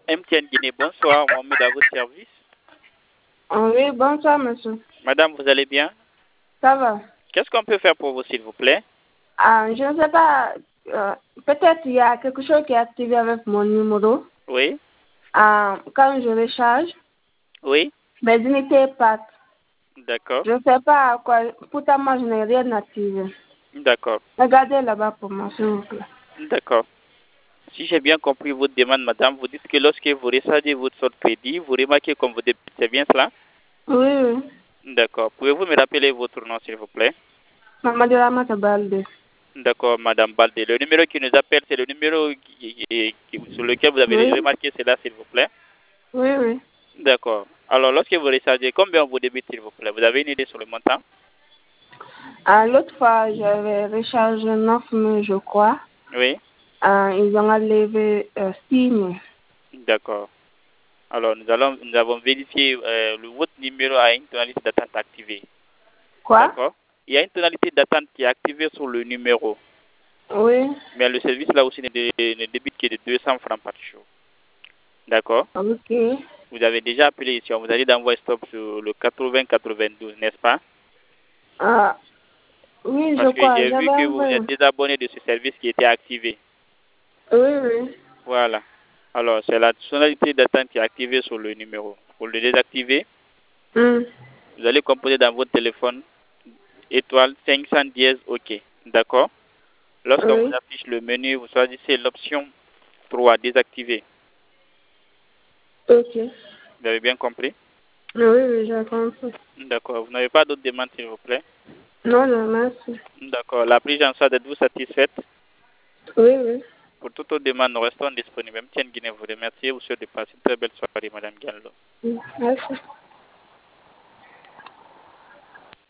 MTN Guinée, bonsoir, Mohamed à votre service. Oui, bonsoir, monsieur. Madame, vous allez bien? Ça va? Qu'est-ce qu'on peut faire pour vous, s'il vous plaît? Je ne sais pas, peut-être il y a quelque chose qui est activé avec mon numéro. Oui, Quand je recharge, oui, mes unités partent. d'accord, Je ne sais pas à quoi. Pourtant, moi, je n'ai rien activé. d'accord, Regardez là-bas pour moi, s'il vous plaît. d'accord. Si j'ai bien compris votre demande, madame, vous dites que lorsque vous rechargez votre solde crédit, vous remarquez comme vous débitez, c'est bien cela? Oui, oui. D'accord. Pouvez-vous me rappeler votre nom, s'il vous plaît? Maman de la Mata Balde. D'accord, madame Balde. Le numéro qui nous appelle, c'est le numéro sur lequel vous avez Oui, remarqué cela, s'il vous plaît? oui, oui. D'accord. Alors, lorsque vous rechargez, combien vous débite, s'il vous plaît? Vous avez une idée sur le montant? L'autre fois, j'avais rechargé 9 000, je crois. Oui. Ils ont enlevé 6 000. D'accord. Alors, nous avons vérifié votre numéro a une tonalité d'attente activée. Quoi? D'accord. Il y a une tonalité d'attente qui est activée sur le numéro. Oui. Mais le service là aussi ne débite que de 200 francs par jour. D'accord. Ok. Vous avez déjà appelé ici. On vous a dit d'envoyer stop sur le 80-92, n'est-ce pas? Oui, je Parce que crois. j'ai vu J'avais que vous envoyé. êtes désabonné de ce service qui était activé. Oui, oui. Voilà. Alors, c'est la tonalité d'attente qui est activée sur le numéro. Pour le désactiver, vous allez composer dans votre téléphone étoile 510 OK. D'accord. Lorsqu'on vous Oui. affiche le menu, vous choisissez l'option 3, désactiver. Ok. Vous avez bien compris? Oui, oui, j'ai compris. D'accord. Vous n'avez pas d'autres demandes, s'il vous plaît? Non, non, merci. D'accord. La prise en charge, êtes-vous satisfaite? Oui, oui. Pour toute autre demande, nous restons disponibles. MTN Guinée vous remercie. Vous souhaite de passer une très belle soirée, Madame Gallo. Merci.